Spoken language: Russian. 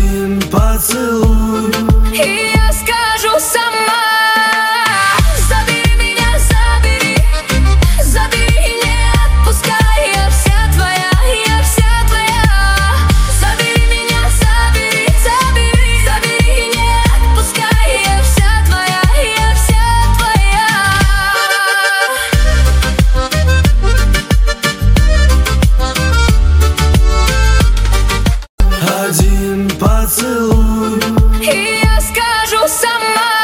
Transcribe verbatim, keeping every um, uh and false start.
один поцелуй, и я скажу сама: забери меня, забери, забери и не отпускай. Я вся твоя, я вся твоя. Забери меня, забери, забери, забери и не отпускай. Я вся твоя, я вся твоя. один поцелуй, И я скажу сама.